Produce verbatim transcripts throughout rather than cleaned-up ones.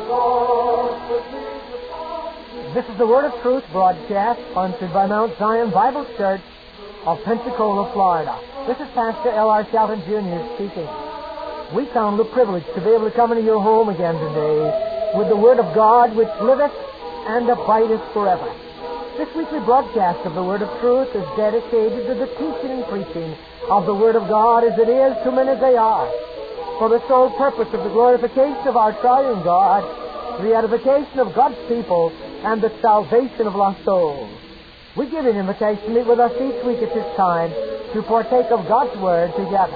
This is the Word of Truth broadcast sponsored by Mount Zion Bible Church of Pensacola, Florida. This is Pastor L R Shelton Junior speaking. We count the privilege to be able to come into your home again today with the Word of God which liveth and abideth forever. This weekly broadcast of the Word of Truth is dedicated to the teaching and preaching of the Word of God as it is to men as they are, for the sole purpose of the glorification of our triune God, the edification of God's people, and the salvation of lost souls. We give an invitation to meet with us each week at this time to partake of God's Word together.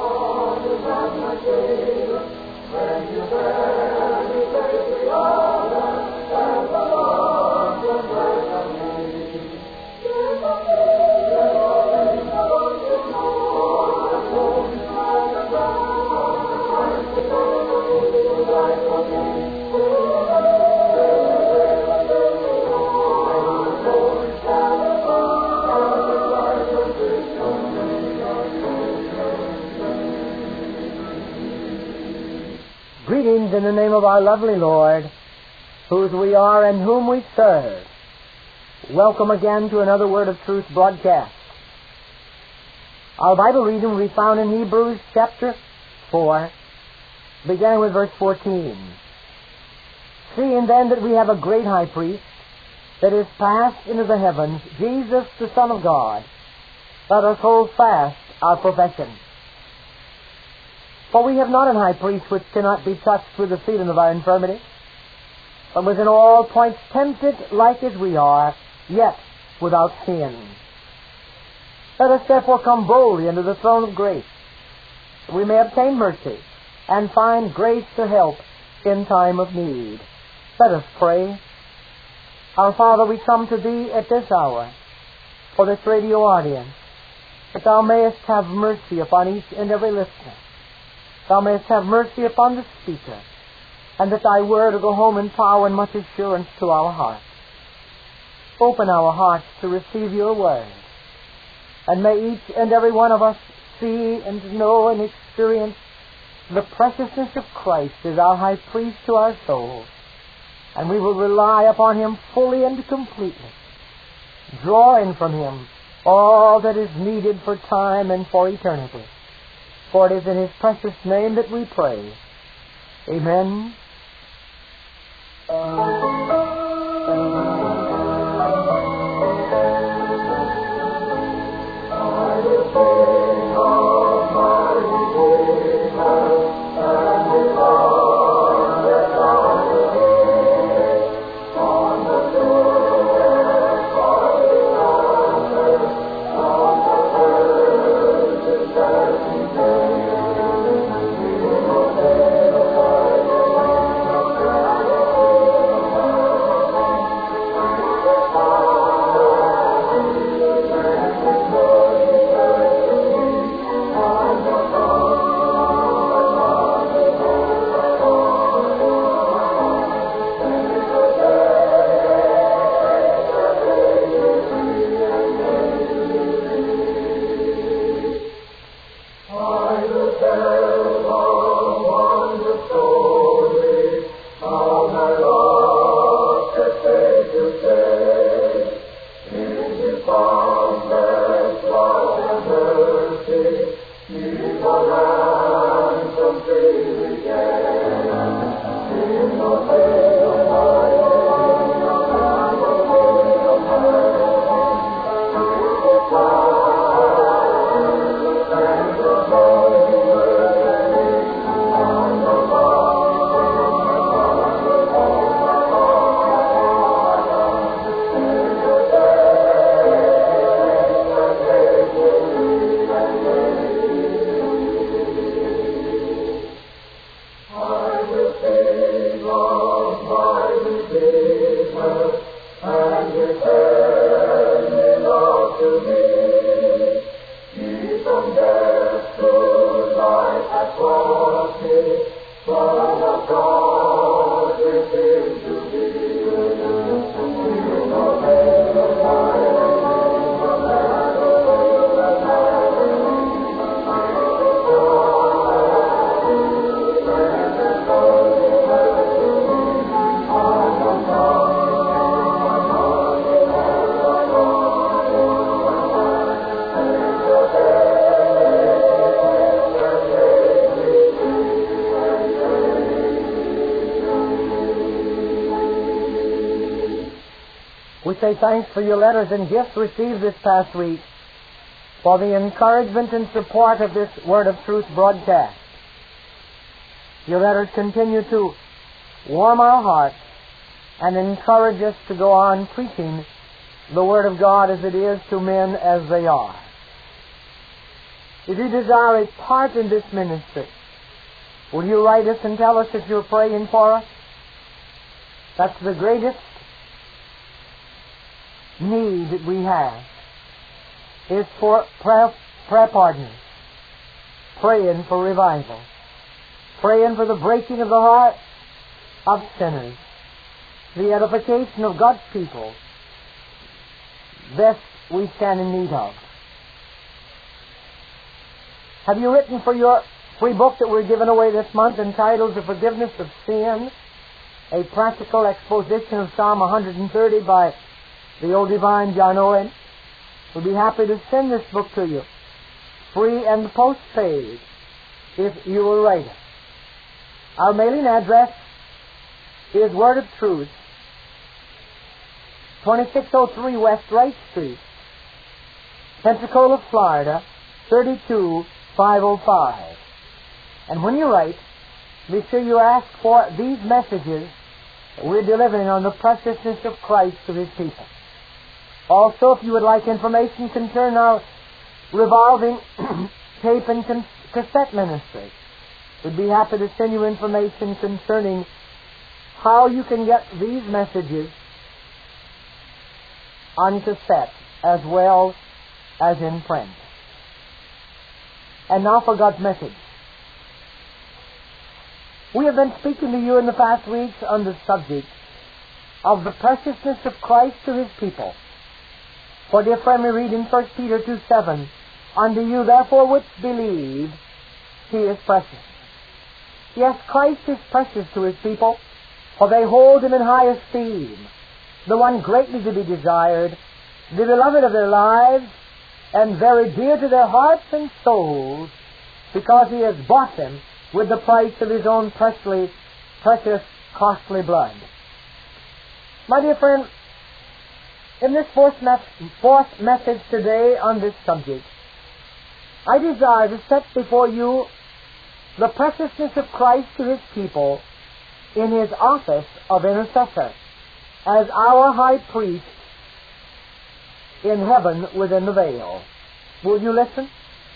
Greetings in the name of our lovely Lord, whose we are and whom we serve. Welcome again to another Word of Truth broadcast. Our Bible reading will be found in Hebrews chapter four, beginning with verse fourteen. Seeing then that we have a great high priest that is passed into the heavens, Jesus the Son of God, let us hold fast our profession. For we have not an high priest which cannot be touched with the feeling of our infirmity, but was in all points tempted like as we are, yet without sin. Let us therefore come boldly unto the throne of grace, that we may obtain mercy and find grace to help in time of need. Let us pray. Our Father, we come to Thee at this hour for this radio audience, that Thou mayest have mercy upon each and every listener. Thou mayest have mercy upon the speaker, and that Thy word will go home in power and much assurance to our hearts. Open our hearts to receive Your word, and may each and every one of us see and know and experience the preciousness of Christ as our high priest to our souls, and we will rely upon Him fully and completely, drawing from Him all that is needed for time and for eternity. For it is in His precious name that we pray. Amen. I will sing of We say thanks for your letters and gifts received this past week, for the encouragement and support of this Word of Truth broadcast. Your letters continue to warm our hearts and encourage us to go on preaching the Word of God as it is to men as they are. If you desire a part in this ministry, will you write us and tell us that you're praying for us? That's the greatest need that we have, is for prayer, prayer partners, praying for revival, praying for the breaking of the hearts of sinners, the edification of God's people. This we stand in need of. Have you written for your free book that we're giving away this month entitled The Forgiveness of Sin, a practical exposition of Psalm one thirty by the old divine John Owen? We'll be happy to send this book to you, free and postpaid, if you will write it. Our mailing address is Word of Truth, twenty-six oh three West Wright Street, Pensacola, Florida, thirty-two five oh five. And when you write, be sure you ask for these messages that we're delivering on the preciousness of Christ to His people. Also, if you would like information concerning our revolving tape and con- cassette ministry, we'd be happy to send you information concerning how you can get these messages on cassette as well as in print. And now for God's message. We have been speaking to you in the past weeks on the subject of the preciousness of Christ to His people. For, dear friend, we read in First Peter two seven, "Unto you, therefore, which believe, He is precious." Yes, Christ is precious to His people, for they hold Him in high esteem, the one greatly to be desired, the beloved of their lives, and very dear to their hearts and souls, because He has bought them with the price of His own precious, precious, costly blood. My dear friend, in this fourth, mes- fourth message today on this subject, I desire to set before you the preciousness of Christ to His people in His office of intercessor, as our high priest in heaven within the veil. Will you listen?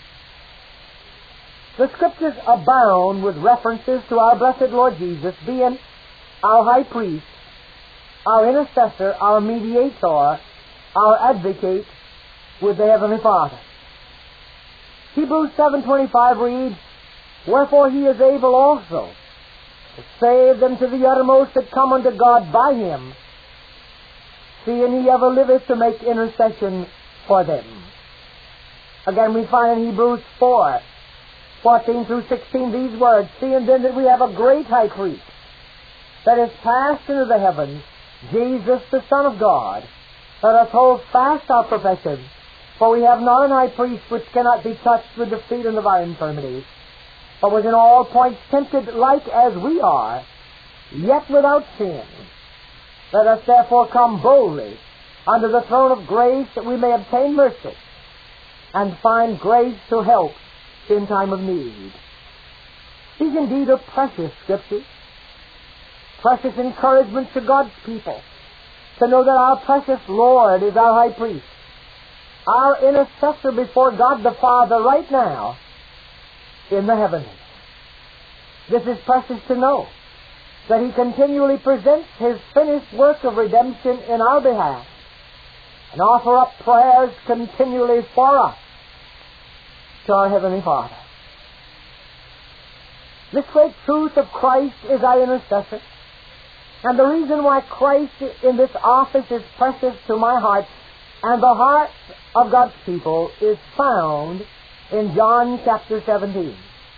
The Scriptures abound with references to our blessed Lord Jesus being our high priest, our intercessor, our mediator, our advocate with the Heavenly Father. Hebrews seven twenty-five reads, "Wherefore He is able also to save them to the uttermost that come unto God by Him, seeing He ever liveth to make intercession for them." Again, we find in Hebrews four fourteen through sixteen these words, "Seeing then that we have a great high priest that is passed into the heavens, Jesus the Son of God, let us hold fast our profession, for we have not an high priest which cannot be touched with the feeling of our infirmities, but was in all points tempted like as we are, yet without sin. Let us therefore come boldly unto the throne of grace, that we may obtain mercy and find grace to help in time of need." These indeed are precious Scriptures, precious encouragement to God's people, to know that our precious Lord is our high priest, our intercessor before God the Father right now in the heavens. This is precious to know, that He continually presents His finished work of redemption in our behalf, and offer up prayers continually for us to our Heavenly Father. This great truth of Christ is our intercessor, and the reason why Christ in this office is precious to my heart and the hearts of God's people is found in John chapter seventeen.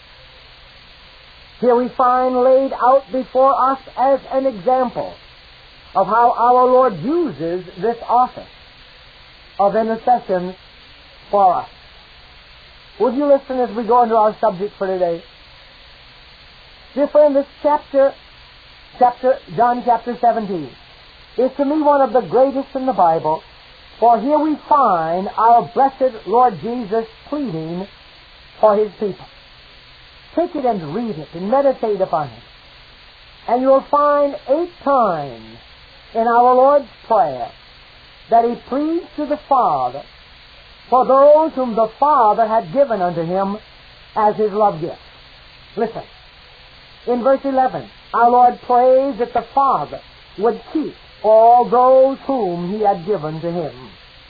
Here we find laid out before us as an example of how our Lord uses this office of intercession for us. Would you listen as we go into our subject for today? Dear friend, this chapter, chapter John chapter seventeen, is to me one of the greatest in the Bible, for here we find our blessed Lord Jesus pleading for His people. Take it and read it and meditate upon it. And you will find eight times in our Lord's Prayer that He pleads to the Father for those whom the Father had given unto Him as His love gift. Listen. In verse eleven, our Lord prays that the Father would keep all those whom He had given to Him.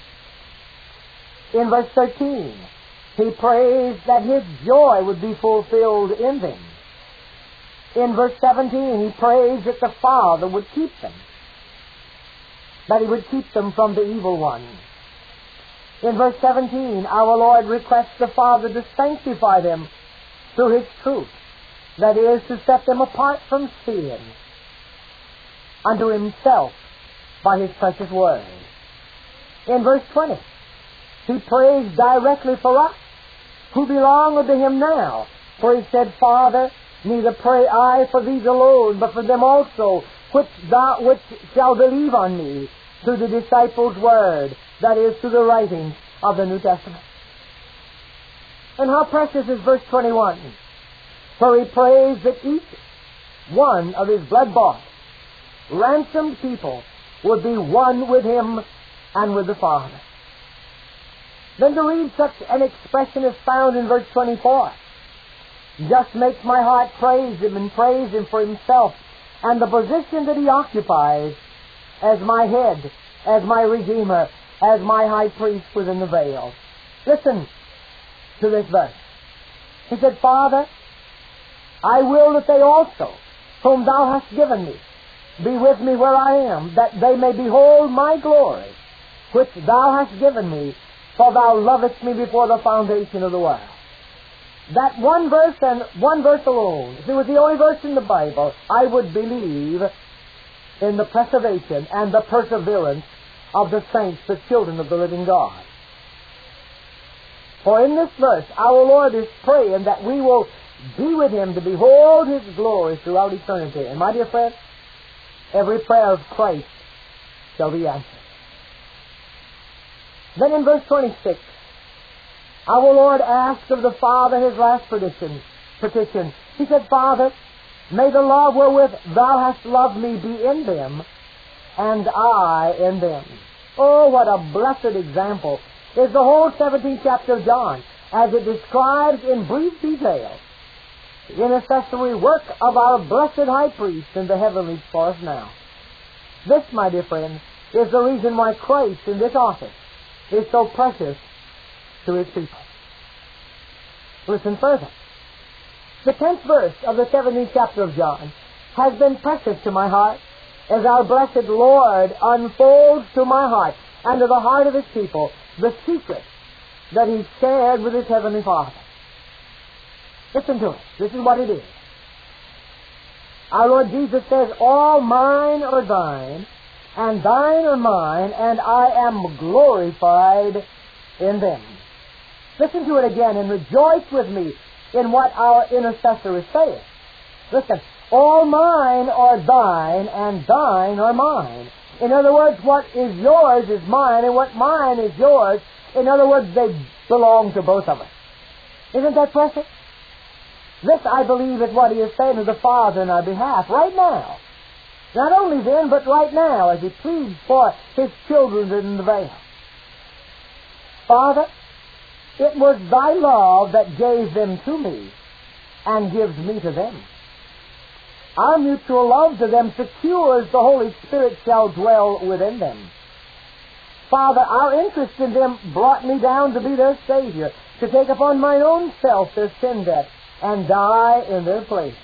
In verse thirteen, He prays that His joy would be fulfilled in them. In verse seventeen, He prays that the Father would keep them, that He would keep them from the evil one. In verse seventeen, our Lord requests the Father to sanctify them through His truth, that is, to set them apart from sin unto Himself by His precious word. In verse twenty, He prays directly for us, who belong unto Him now. For He said, Father, neither pray I for these alone, but for them also, which thou which shall believe on me through the disciples' word, that is, through the writings of the New Testament. And how precious is verse twenty-one, where He prays that each one of His blood-bought, ransomed people would be one with Him and with the Father. Then to read such an expression as found in verse twenty-four just makes my heart praise Him and praise Him for Himself and the position that He occupies as my head, as my Redeemer, as my high priest within the veil. Listen to this verse. He said, Father, I will that they also, whom Thou hast given me, be with me where I am, that they may behold my glory, which Thou hast given me, for Thou lovest me before the foundation of the world. That one verse and one verse alone, if it was the only verse in the Bible, I would believe in the preservation and the perseverance of the saints, the children of the living God. For in this verse, our Lord is praying that we will be with Him to behold His glory throughout eternity. And my dear friend, every prayer of Christ shall be answered. Then in verse twenty-six, our Lord asked of the Father His last petition. petition. He said, Father, may the love wherewith Thou hast loved me be in them, and I in them. Oh, what a blessed example is the whole seventeenth chapter of John, as it describes in brief detail the intercessory work of our blessed high priest in the heavenlies for us now. This, my dear friends, is the reason why Christ in this office is so precious to His people. Listen further. The tenth verse of the seventeenth chapter of John has been precious to my heart as our blessed Lord unfolds to my heart and to the heart of His people the secret that He shared with His Heavenly Father. Listen to it. This is what it is. Our Lord Jesus says, all mine are Thine, and Thine are mine, and I am glorified in them. Listen to it again and rejoice with me in what our intercessor is saying. Listen, all mine are Thine, and Thine are mine. In other words, what is yours is mine, and what mine is yours. In other words, they belong to both of us. Isn't that precious? This, I believe, is what He is saying to the Father in our behalf right now. Not only then, but right now, as He pleads for His children in the veil. Father, it was Thy love that gave them to me and gives me to them. Our mutual love to them secures the Holy Spirit shall dwell within them. Father, our interest in them brought me down to be their Savior, to take upon mine own self their sin debt and die in their place.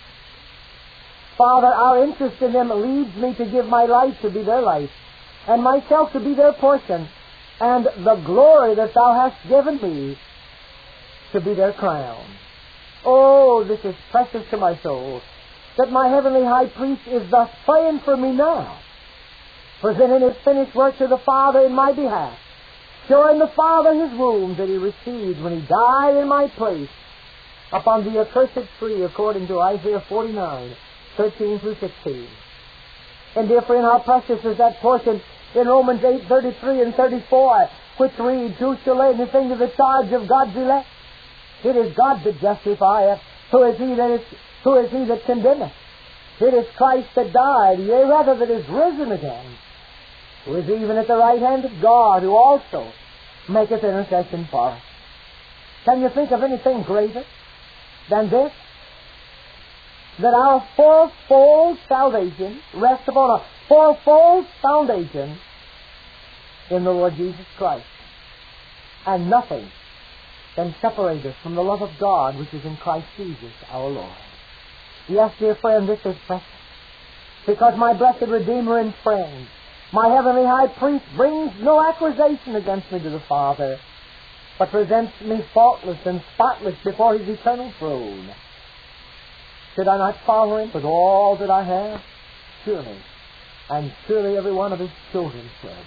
Father, our interest in them leads me to give my life to be their life, and myself to be their portion, and the glory that Thou hast given me to be their crown. Oh, this is precious to my soul, that my heavenly high priest is thus praying for me now, presenting His finished work to the Father in my behalf, showing the Father His wounds that He received when He died in my place upon the accursed tree, according to Isaiah forty-nine, thirteen through sixteen. And dear friend, how precious is that portion in Romans eight, thirty-three and thirty-four, which reads, who shall lay anything to the charge of God's elect? It is God that justifieth. Who is he that is, who is he that condemneth? It is Christ that died, yea, rather that is risen again, who is even at the right hand of God, who also maketh intercession for us. Can you think of anything greater than this? That our fourfold salvation rests upon a fourfold foundation in the Lord Jesus Christ. And nothing can separate us from the love of God which is in Christ Jesus our Lord. Yes, dear friend, this is precious. Because my blessed Redeemer and friend, my heavenly high priest, brings no accusation against me to the Father, but presents me faultless and spotless before His eternal throne. Should I not follow Him with all that I have? Surely, and surely every one of His children should.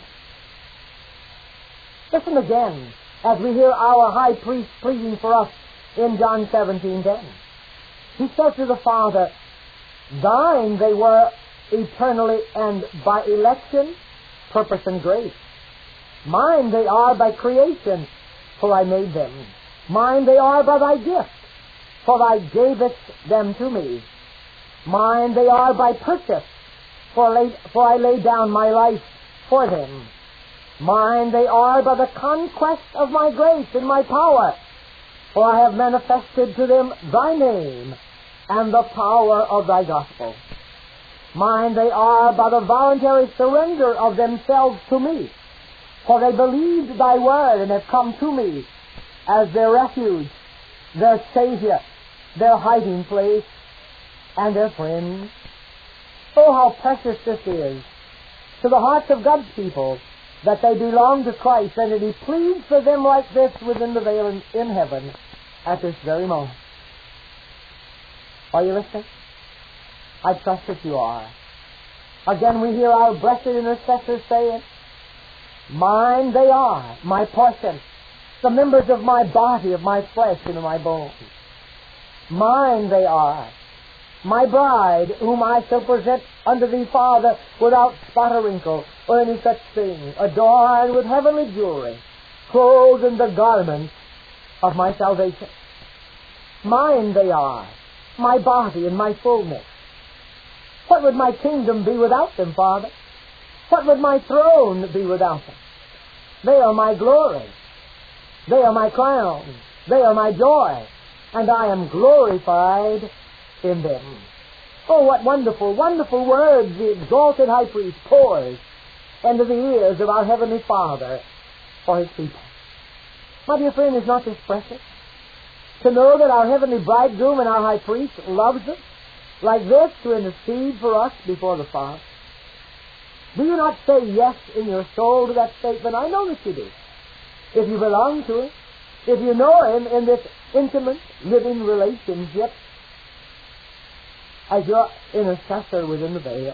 Listen again as we hear our high priest pleading for us in John seventeen ten. He said to the Father, thine they were eternally and by election, purpose, and grace. Mine they are by creation, for I made them. Mine they are by thy gift, for thou gavest them to me. Mine they are by purchase, for, lay, for I laid down my life for them. Mine they are by the conquest of my grace and my power, for I have manifested to them thy name and the power of thy gospel. Mine they are by the voluntary surrender of themselves to me, for they believed thy word and have come to me as their refuge, their Savior, their hiding place, and their friend. Oh, how precious this is to the hearts of God's people that they belong to Christ, and that He pleads for them like this within the veil in, in heaven at this very moment. Are you listening? I trust that you are. Again, we hear our blessed intercessor saying, mine they are, my portion, the members of my body, of my flesh, and of my bones. Mine they are, my bride, whom I shall present unto thee, Father, without spot or wrinkle, or any such thing, adorned with heavenly jewelry, clothed in the garments of my salvation. Mine they are, my body and my fullness. What would my kingdom be without them, Father? What would my throne be without them? They are my glory. They are my crown. They are my joy. And I am glorified in them. Oh, what wonderful, wonderful words the exalted high priest pours into the ears of our Heavenly Father for His people. My dear friend, is not this precious? To know that our heavenly bridegroom and our high priest loves us like this, to intercede for us before the Father. Do you not say yes in your soul to that statement? I know that you do. If you belong to Him, if you know Him in this intimate, living relationship as your intercessor within the veil.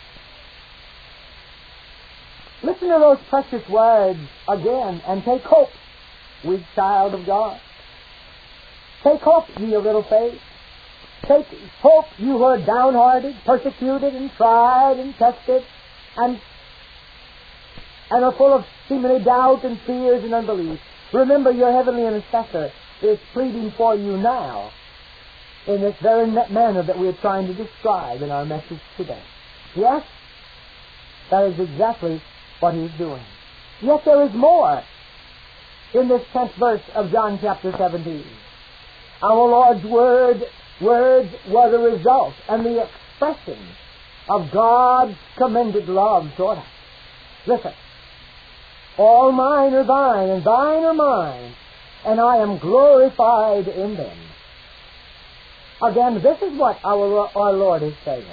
Listen to those precious words again, and take hope, weak child of God. Take hope, ye of little faith. Take hope, you who are downhearted, persecuted, and tried, and tested, and, and are full of seemingly doubt and fears and unbelief. Remember, your heavenly intercessor is pleading for you now in this very manner that we are trying to describe in our message today. Yes, that is exactly what He is doing. Yet there is more in this tenth verse of John chapter seventeen. Our Lord's word, words were the result and the expression of God's commended love toward us. Listen. All mine are thine, and thine are mine, and I am glorified in them. Again, this is what our, our Lord is saying.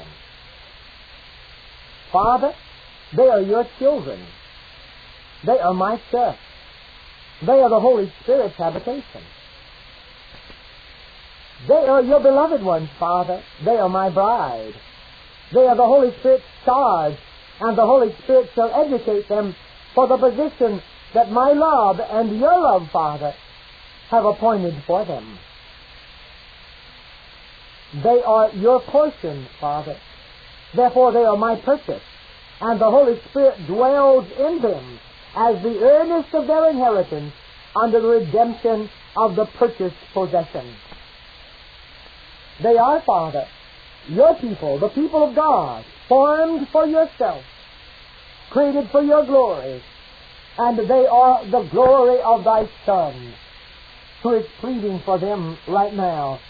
Father, they are your children. They are my church. They are the Holy Spirit's habitation. They are your beloved ones, Father. They are my bride. They are the Holy Spirit's charge, and the Holy Spirit shall educate them for the position that my love and your love, Father, have appointed for them. They are your portion, Father. Therefore, they are my purchase. and the Holy Spirit dwells in them as the earnest of their inheritance under the redemption of the purchased possession. They are, Father, your people, the people of God, formed for yourself, created for your glory, and they are the glory of thy Son, who is pleading for them right now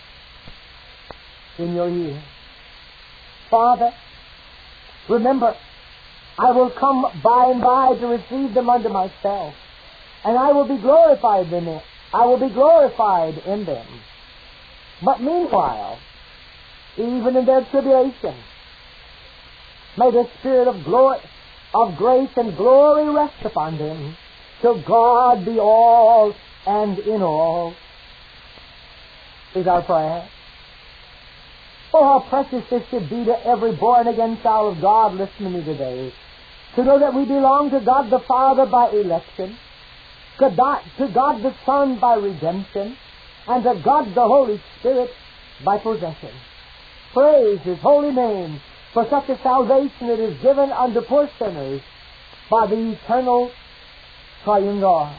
in your ear. Father, remember, I will come by and by to receive them unto myself, and I will be glorified in them. I will be glorified in them. But meanwhile, even in their tribulation, may the Spirit of glory, of grace and glory rest upon them, till God be all and in all, is our prayer. Oh, how precious this should be to every born-again child of God listening to me today, to know that we belong to God the Father by election, to God, to God the Son by redemption, and to God the Holy Spirit by possession. Praise His holy name for such a salvation that is given unto poor sinners by the eternal triune God.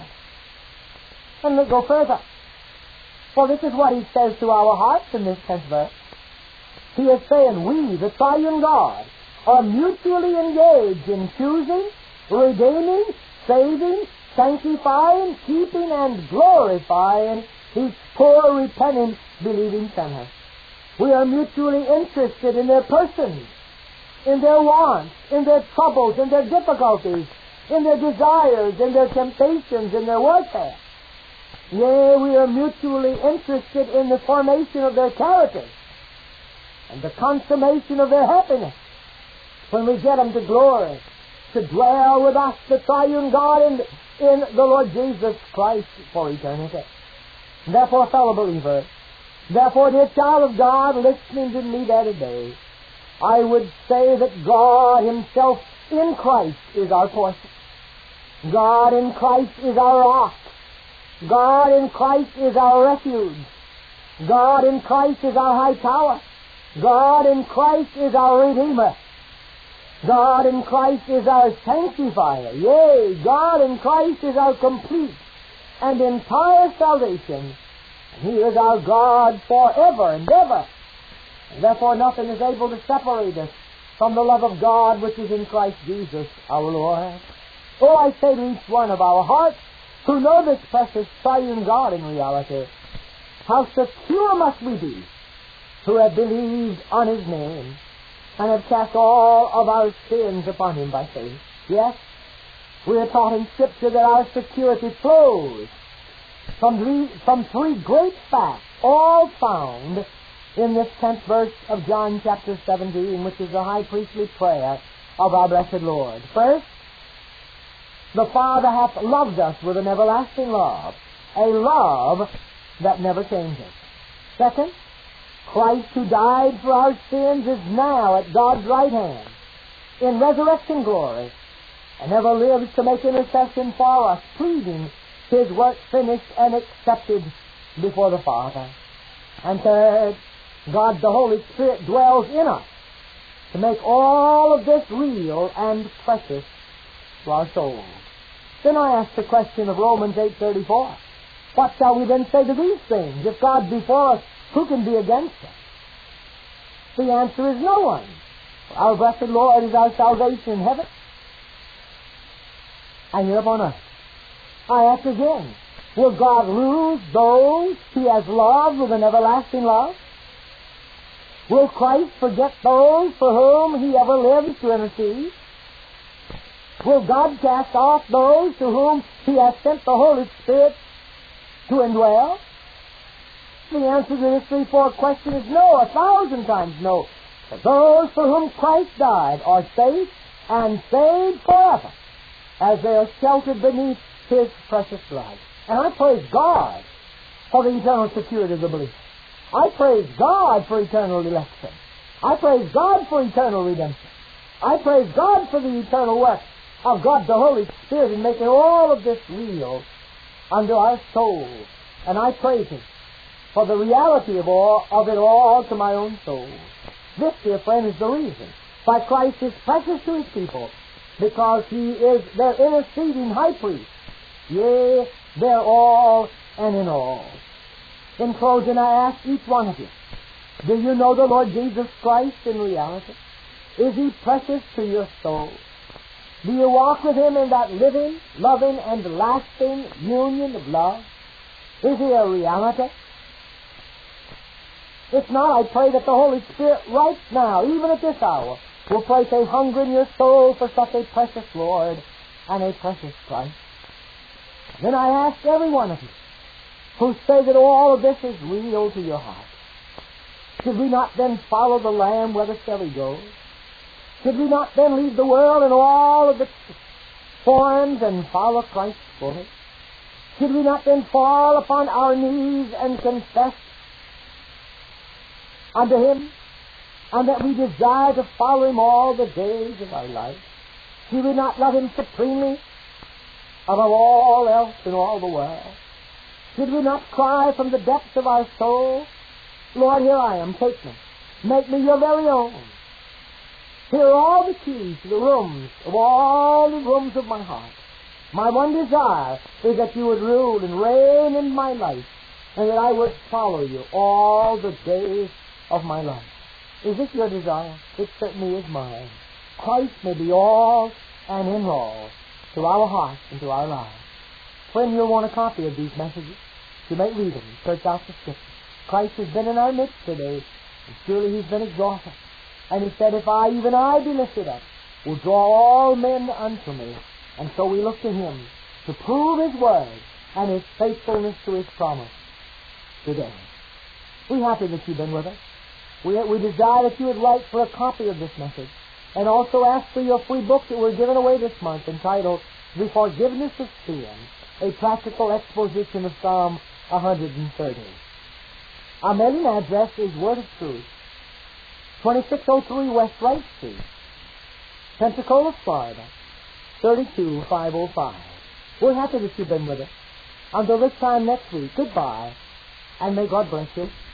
And let's go further. For this is what He says to our hearts in this tenth verse. He is saying, we, the triune God, are mutually engaged in choosing, redeeming, saving, sanctifying, keeping, and glorifying each poor, repentant, believing sinner. We are mutually interested in their persons, in their wants, in their troubles, in their difficulties, in their desires, in their temptations, in their warfare. Yea, we are mutually interested in the formation of their character and the consummation of their happiness when we get them to glory, to dwell with us, the triune God, in, in the Lord Jesus Christ for eternity. Therefore, fellow believer, therefore, dear child of God, listening to me there today, I would say that God Himself in Christ is our portion. God in Christ is our rock. God in Christ is our refuge. God in Christ is our high tower. God in Christ is our Redeemer. God in Christ is our sanctifier. Yea, God in Christ is our complete and entire salvation. And He is our God forever and ever. And therefore nothing is able to separate us from the love of God which is in Christ Jesus our Lord. Oh, I say to each one of our hearts who know this precious triune God in reality, how secure must we be who have believed on His name and have cast all of our sins upon Him by faith. Yes, we are taught in Scripture that our security flows from three, from three great facts, all found in this tenth verse of John chapter seventeen, which is the high priestly prayer of our blessed Lord. First, the Father hath loved us with an everlasting love, a love that never changes. Second, Christ who died for our sins is now at God's right hand in resurrection glory and ever lives to make intercession for us, pleading His work finished and accepted before the Father. And third, God the Holy Spirit dwells in us to make all of this real and precious to our souls. Then I ask the question of Romans eight thirty-four. What shall we then say to these things? If God be for us, who can be against us? The answer is no one. Our blessed Lord is our salvation in heaven and here upon earth. I ask again, will God lose those He has loved with an everlasting love? Will Christ forget those for whom He ever lives to intercede? Will God cast off those to whom He has sent the Holy Spirit to indwell? The answer to this three-four question is no, a thousand times no. But those for whom Christ died are safe and saved forever, as they are sheltered beneath His precious blood. And I praise God for the eternal security of the believer. I praise God for eternal election. I praise God for eternal redemption. I praise God for the eternal work of God the Holy Spirit in making all of this real unto our souls. And I praise Him for the reality of all of it all to my own soul. This, dear friend, is the reason why Christ is precious to His people because He is their interceding high priest. Yea, they're all and in all. In closing, I ask each one of you, do you know the Lord Jesus Christ in reality? Is He precious to your soul? Do you walk with Him in that living, loving, and lasting union of love? Is He a reality? If not, I pray that the Holy Spirit right now, even at this hour, will place a hunger in your soul for such a precious Lord and a precious Christ. Then I ask every one of you who say that all of this is real to your heart, should we not then follow the Lamb whithersoever He goes? Should we not then leave the world and all of its forms and follow Christ fully? Should we not then fall upon our knees and confess unto Him, and that we desire to follow Him all the days of our life? Should we not love Him supremely above all else in all the world? Should we not cry from the depths of our soul, Lord, here I am, take me, make me your very own. Here are all the keys to the rooms, of all the rooms of my heart. My one desire is that you would rule and reign in my life, and that I would follow you all the days of my life. Is this your desire? It certainly is mine. Christ may be all and in all to our hearts and to our lives. Friend, you'll want a copy of these messages. You may read them, search out the Scriptures. Christ has been in our midst today, and surely He's been exalted. And He said, if I, even I, be lifted up, will draw all men unto me. And so we look to Him to prove His word and His faithfulness to His promise today. We're happy that you've been with us. We, we desire that you would write for a copy of this message, and also ask for your free book that we're giving away this month, entitled The Forgiveness of Sin, a practical exposition of Psalm one hundred thirty. Our mailing address is Word of Truth, twenty-six oh three West Wright Street, Pensacola, Florida, thirty-two five oh five. We're happy that you've been with us. Until this time next week, goodbye, and may God bless you.